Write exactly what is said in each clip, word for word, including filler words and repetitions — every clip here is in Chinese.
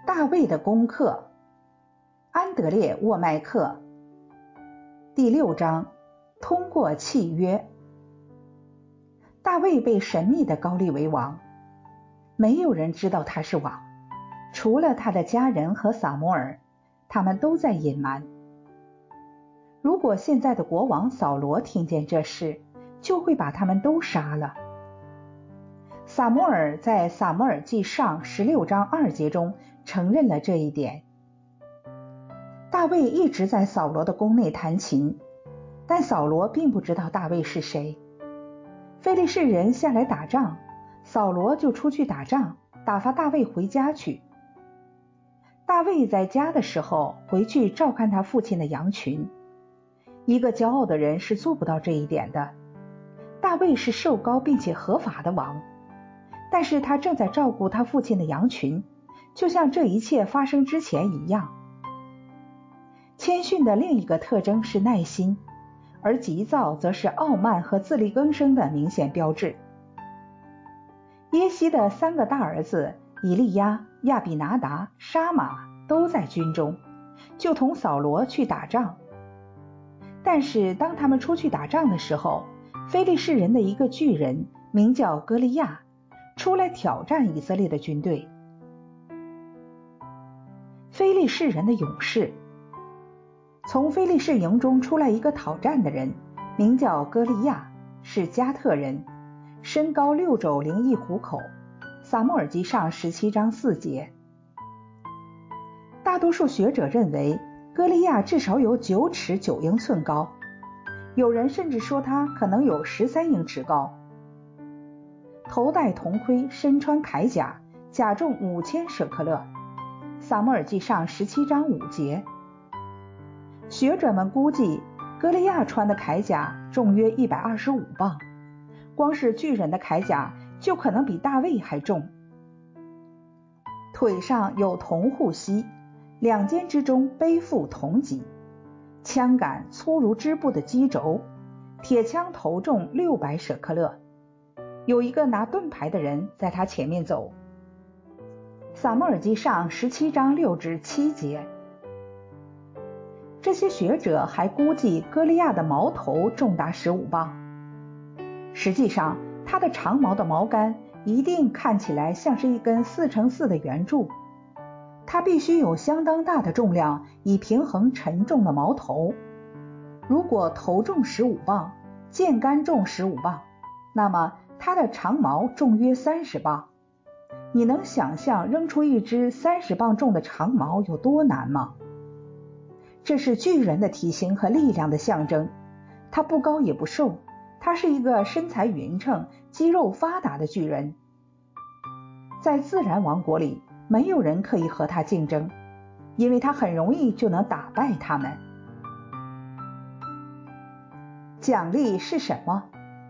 大卫的功课，安德烈·沃麦克。第六章，通过契约。大卫被神秘地高立为王，没有人知道他是王，除了他的家人和撒母耳，他们都在隐瞒。如果现在的国王扫罗听见这事，就会把他们都杀了。撒母耳在撒母耳记上十六章二节中承认了这一点。大卫一直在扫罗的宫内弹琴，但扫罗并不知道大卫是谁。非利士人下来打仗，扫罗就出去打仗，打发大卫回家去。大卫在家的时候回去照看他父亲的羊群。一个骄傲的人是做不到这一点的。大卫是受膏并且合法的王，但是他正在照顾他父亲的羊群，就像这一切发生之前一样。谦逊的另一个特征是耐心，而急躁则是傲慢和自力更生的明显标志。耶西的三个大儿子以利亚、亚比拿达、沙马都在军中，就同扫罗去打仗。但是当他们出去打仗的时候，非利士人的一个巨人名叫歌利亚出来挑战以色列的军队。非利士人的勇士，从非利士营中出来一个讨战的人，名叫歌利亚，是加特人，身高六肘零一虎口。撒母耳记上十七章四节。大多数学者认为歌利亚至少有九尺九英寸高，有人甚至说他可能有十三英尺高。头戴铜盔，身穿铠甲，甲重五千舍克勒。撒母耳记上十七章五节。学者们估计歌利亚穿的铠甲重约一百二十五磅，光是巨人的铠甲就可能比大卫还重。腿上有铜护膝，两肩之中背负铜戟，枪杆粗如织布的机轴，铁枪头重六百舍克勒。有一个拿盾牌的人在他前面走。撒母耳记上十七章六至七节。这些学者还估计歌利亚的矛头重达十五磅。实际上他的长矛的矛杆一定看起来像是一根四乘四的圆柱，它必须有相当大的重量以平衡沉重的矛头。如果头重十五磅，剑杆重十五磅，那么它的长矛重约三十磅。你能想象扔出一支三十磅重的长矛有多难吗？这是巨人的体型和力量的象征。他不高也不瘦，他是一个身材匀称、肌肉发达的巨人。在自然王国里，没有人可以和他竞争，因为他很容易就能打败他们。奖励是什么？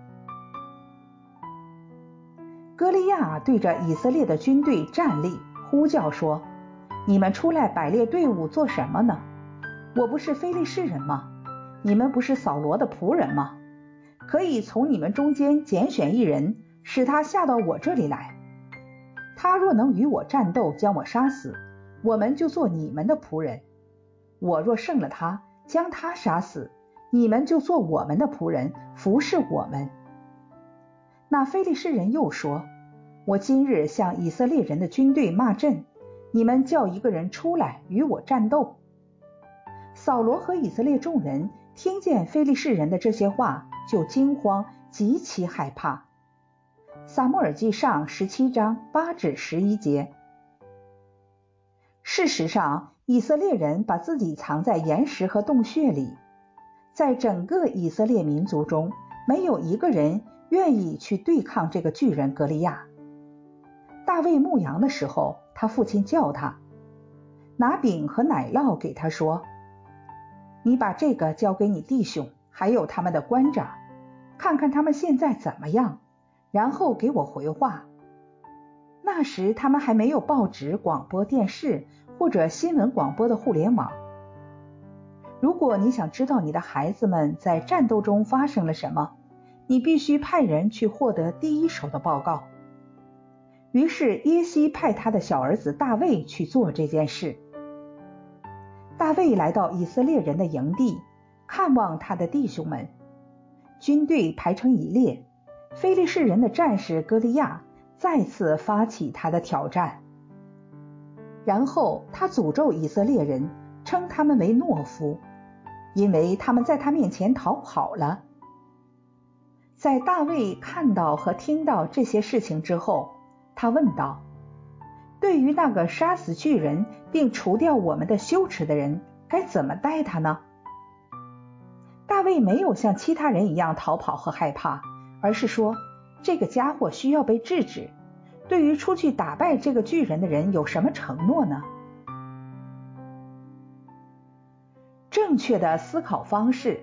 歌利亚对着以色列的军队站立，呼叫说：你们出来摆列队伍做什么呢？我不是非利士人吗？你们不是扫罗的仆人吗？可以从你们中间拣选一人，使他下到我这里来。他若能与我战斗，将我杀死，我们就做你们的仆人。我若胜了他，将他杀死，你们就做我们的仆人，服侍我们。那非利士人又说：我今日向以色列人的军队骂阵，你们叫一个人出来与我战斗。扫罗和以色列众人听见非利士人的这些话，就惊慌，极其害怕。撒母耳记上十七章八至十一节。事实上，以色列人把自己藏在岩石和洞穴里。在整个以色列民族中，没有一个人愿意去对抗这个巨人歌利亚。大卫牧羊的时候，他父亲叫他，拿饼和奶酪给他说：你把这个交给你弟兄，还有他们的官长，看看他们现在怎么样，然后给我回话。那时他们还没有报纸、广播电视或者新闻广播的互联网。如果你想知道你的孩子们在战斗中发生了什么，你必须派人去获得第一手的报告。 于是耶西派他的小儿子大卫去做这件事。大卫来到以色列人的营地，看望他的弟兄们。军队排成一列，非利士人的战士歌利亚再次发起他的挑战。然后他诅咒以色列人，称他们为懦夫，因为他们在他面前逃跑了。在大卫看到和听到这些事情之后，他问道：对于那个杀死巨人并除掉我们的羞耻的人，该怎么待他呢？大卫没有像其他人一样逃跑和害怕，而是说，这个家伙需要被制止。对于出去打败这个巨人的人有什么承诺呢？正确的思考方式。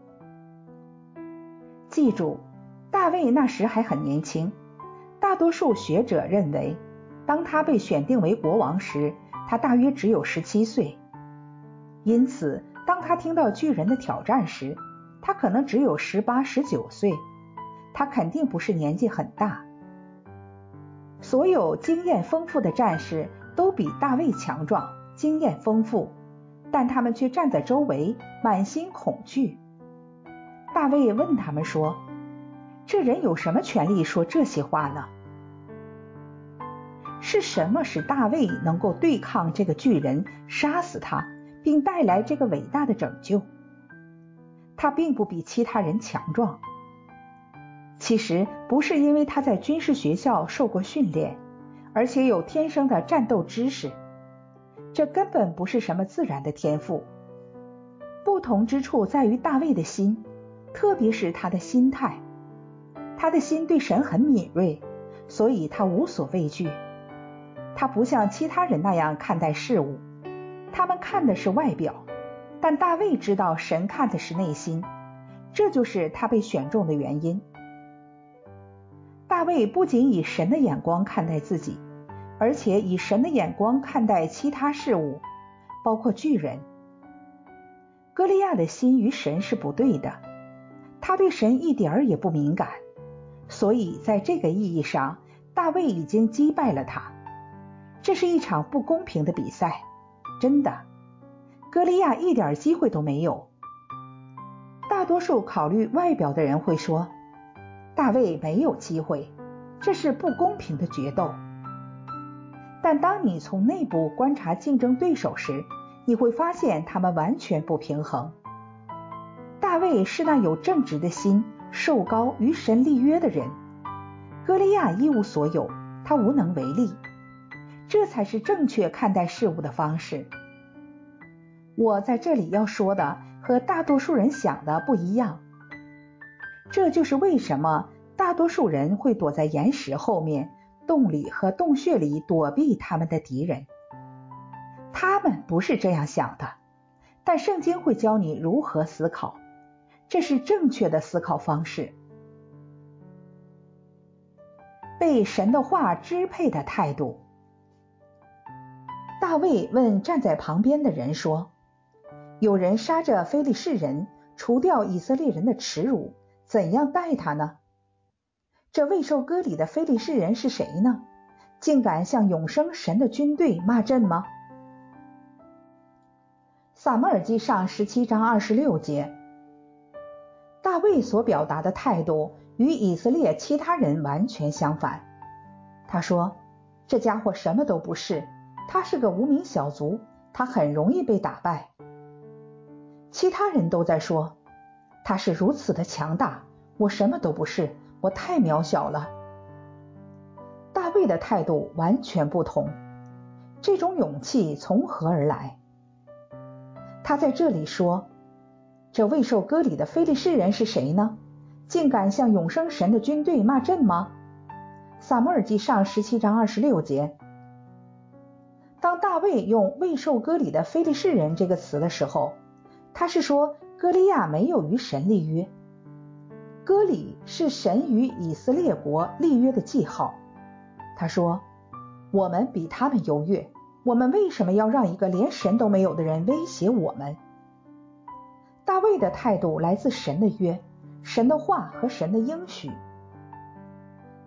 记住，大卫那时还很年轻，大多数学者认为，当他被选定为国王时，他大约只有十七岁。因此，当他听到巨人的挑战时，他可能只有十八、十九岁，他肯定不是年纪很大。所有经验丰富的战士都比大卫强壮，经验丰富，但他们却站在周围，满心恐惧。大卫问他们说：这人有什么权利说这些话呢？是什么使大卫能够对抗这个巨人，杀死他，并带来这个伟大的拯救？他并不比其他人强壮。其实不是因为他在军事学校受过训练，而且有天生的战斗知识，这根本不是什么自然的天赋。不同之处在于大卫的心，特别是他的心态。他的心对神很敏锐，所以他无所畏惧。他不像其他人那样看待事物，他们看的是外表，但大卫知道神看的是内心，这就是他被选中的原因。大卫不仅以神的眼光看待自己，而且以神的眼光看待其他事物，包括巨人。歌利亚的心与神是不对的，他对神一点儿也不敏感，所以在这个意义上，大卫已经击败了他。这是一场不公平的比赛，真的，歌利亚一点机会都没有。大多数考虑外表的人会说，大卫没有机会，这是不公平的决斗。但当你从内部观察竞争对手时，你会发现他们完全不平衡。大卫是那有正直的心、受膏与神立约的人，歌利亚一无所有，他无能为力。这才是正确看待事物的方式。我在这里要说的和大多数人想的不一样。这就是为什么大多数人会躲在岩石后面、洞里和洞穴里躲避他们的敌人。他们不是这样想的，但圣经会教你如何思考，这是正确的思考方式。被神的话支配的态度。大卫问站在旁边的人说，有人杀着非利士人，除掉以色列人的耻辱，怎样待他呢？这未受割礼的非利士人是谁呢？竟敢向永生神的军队骂阵吗？撒母耳记上十七章二十六节。大卫所表达的态度与以色列其他人完全相反。他说，这家伙什么都不是，他是个无名小卒，他很容易被打败。其他人都在说，他是如此的强大，我什么都不是，我太渺小了。大卫的态度完全不同，这种勇气从何而来？他在这里说，这未受割礼的非利士人是谁呢？竟敢向永生神的军队骂阵吗？撒母耳记上十七章二十六节。当大卫用未受割礼的非利士人这个词的时候，他是说歌利亚没有与神立约。割礼是神与以色列国立约的记号。他说，我们比他们优越，我们为什么要让一个连神都没有的人威胁我们？大卫的态度来自神的约，神的话和神的应许。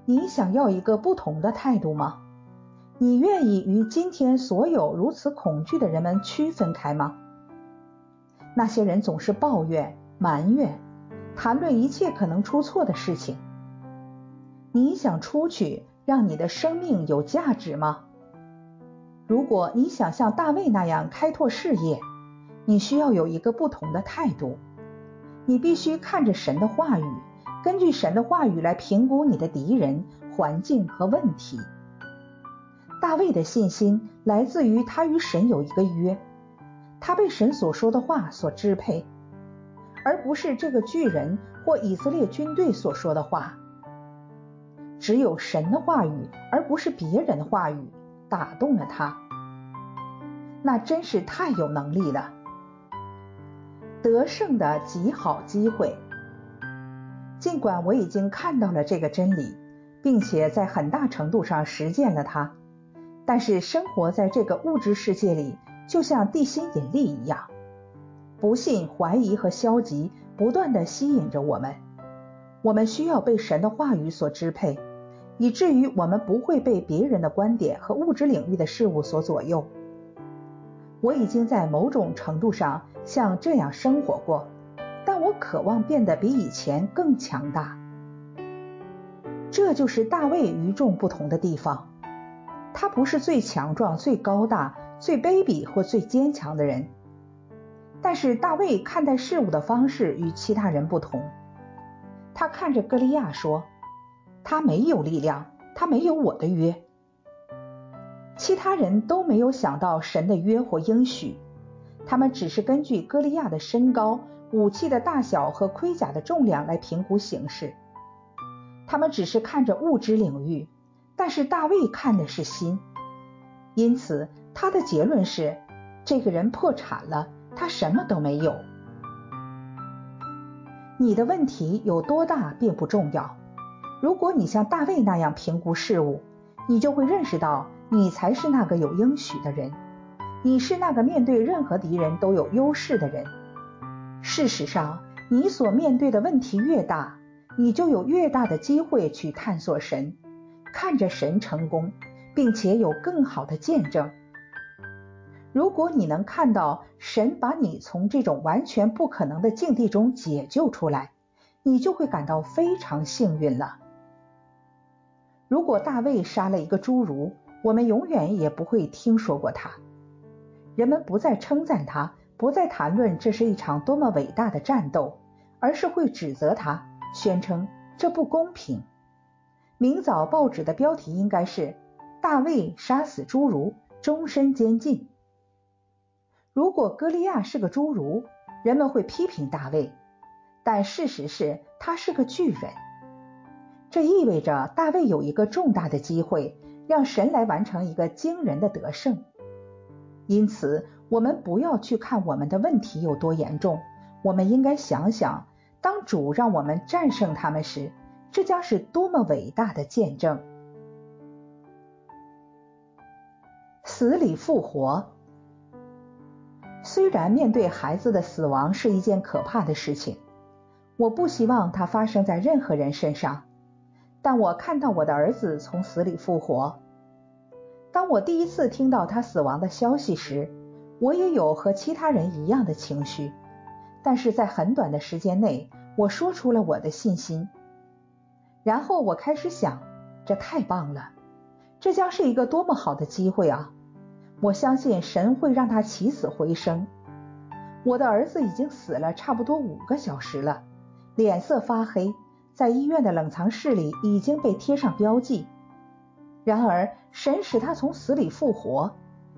你想要一个不同的态度吗？你愿意与今天所有如此恐惧的人们区分开吗？那些人总是抱怨、埋怨，谈论一切可能出错的事情。你想出去，让你的生命有价值吗？如果你想像大卫那样开拓事业，你需要有一个不同的态度。你必须看着神的话语，根据神的话语来评估你的敌人、环境和问题。大卫的信心来自于他与神有一个约，他被神所说的话所支配，而不是这个巨人或以色列军队所说的话。只有神的话语，而不是别人的话语，打动了他。那真是太有能力了。得胜的极好机会。尽管我已经看到了这个真理，并且在很大程度上实践了它，但是生活在这个物质世界里，就像地心引力一样，不信、怀疑和消极不断地吸引着我们。我们需要被神的话语所支配，以至于我们不会被别人的观点和物质领域的事物所左右。我已经在某种程度上像这样生活过，但我渴望变得比以前更强大。这就是大卫与众不同的地方。他不是最强壮、最高大、最卑鄙或最坚强的人，但是大卫看待事物的方式与其他人不同。他看着歌利亚说，他没有力量，他没有我的约。其他人都没有想到神的约或应许，他们只是根据歌利亚的身高、武器的大小和盔甲的重量来评估形势。他们只是看着物质领域，但是大卫看的是心。因此他的结论是，这个人破产了，他什么都没有。你的问题有多大并不重要，如果你像大卫那样评估事物，你就会认识到你才是那个有应许的人，你是那个面对任何敌人都有优势的人。事实上，你所面对的问题越大，你就有越大的机会去探索神，看着神成功，并且有更好的见证。如果你能看到神把你从这种完全不可能的境地中解救出来，你就会感到非常幸运了。如果大卫杀了一个侏儒，我们永远也不会听说过他。人们不再称赞他，不再谈论这是一场多么伟大的战斗，而是会指责他，宣称这不公平。明早报纸的标题应该是大卫杀死侏儒，终身监禁。如果歌利亚是个侏儒，人们会批评大卫，但事实是他是个巨人。这意味着大卫有一个重大的机会，让神来完成一个惊人的得胜。因此，我们不要去看我们的问题有多严重，我们应该想想，当主让我们战胜他们时，这将是多么伟大的见证。死里复活。虽然面对孩子的死亡是一件可怕的事情，我不希望它发生在任何人身上，但我看到我的儿子从死里复活。当我第一次听到他死亡的消息时，我也有和其他人一样的情绪，但是在很短的时间内，我说出了我的信心。然后我开始想，这太棒了，这将是一个多么好的机会啊！我相信神会让他起死回生。我的儿子已经死了差不多五个小时了，脸色发黑，在医院的冷藏室里已经被贴上标记。然而神使他从死里复活。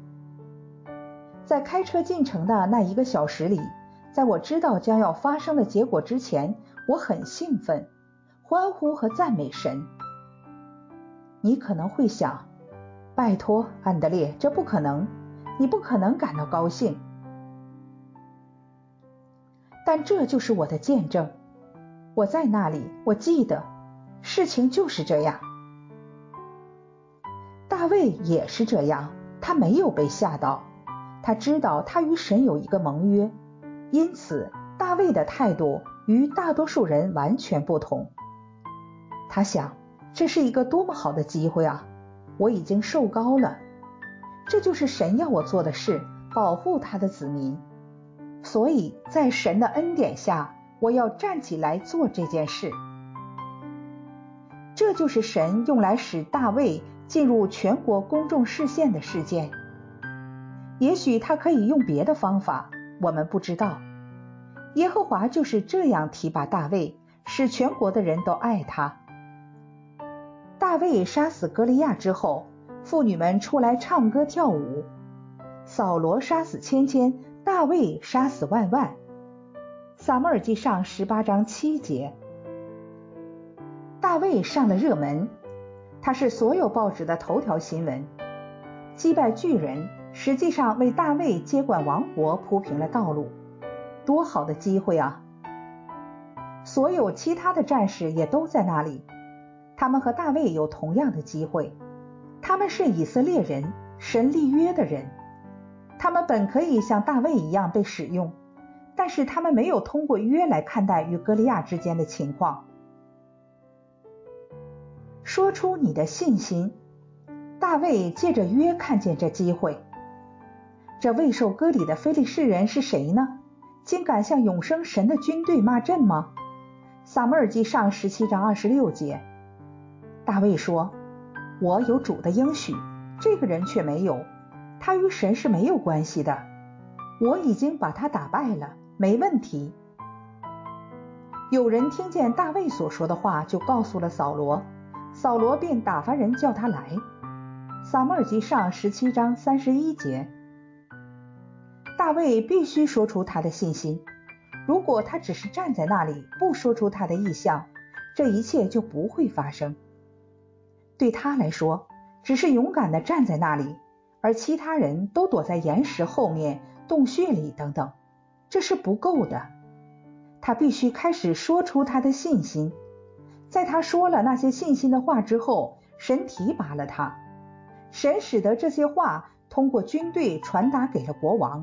在开车进城的那一个小时里，在我知道将要发生的结果之前，我很兴奋，欢呼和赞美神。你可能会想，拜托安德烈，这不可能，你不可能感到高兴。但这就是我的见证，我在那里，我记得，事情就是这样。大卫也是这样，他没有被吓到，他知道他与神有一个盟约，因此大卫的态度与大多数人完全不同。他想， 这是一个多么好的机会啊！我已经受膏了，这就是神要我做的事，保护他的子民。所以在神的恩典下，我要站起来做这件事。这就是神用来使大卫进入全国公众视线的事件。也许他可以用别的方法，我们不知道。耶和华就是这样提拔大卫，使全国的人都爱他。大卫杀死歌利亚之后，妇女们出来唱歌跳舞。扫罗杀死千千，大卫杀死万万。撒母耳记上十八章七节。大卫上了热门，他是所有报纸的头条新闻。击败巨人，实际上为大卫接管王国铺平了道路。多好的机会啊！所有其他的战士也都在那里，他们和大卫有同样的机会。他们是以色列人，神立约的人。他们本可以像大卫一样被使用，但是他们没有通过约来看待与歌利亚之间的情况。说出你的信心。大卫借着约看见这机会。这未受割礼的非利士人是谁呢？竟敢向永生神的军队骂阵吗？撒母耳记上十七章二十六节。大卫说，我有主的应许，这个人却没有，他与神是没有关系的，我已经把他打败了，没问题。有人听见大卫所说的话，就告诉了扫罗，扫罗便打发人叫他来。撒母耳记上十七章三十一节。大卫必须说出他的信心，如果他只是站在那里不说出他的意向，这一切就不会发生。对他来说，只是勇敢地站在那里，而其他人都躲在岩石后面、洞穴里等等，这是不够的。他必须开始说出他的信心。在他说了那些信心的话之后，神提拔了他，神使得这些话通过军队传达给了国王。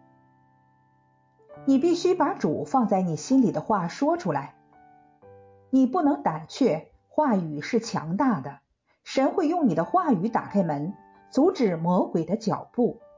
你必须把主放在你心里的话说出来。你不能胆怯，话语是强大的，神会用你的话语打开门，阻止魔鬼的脚步。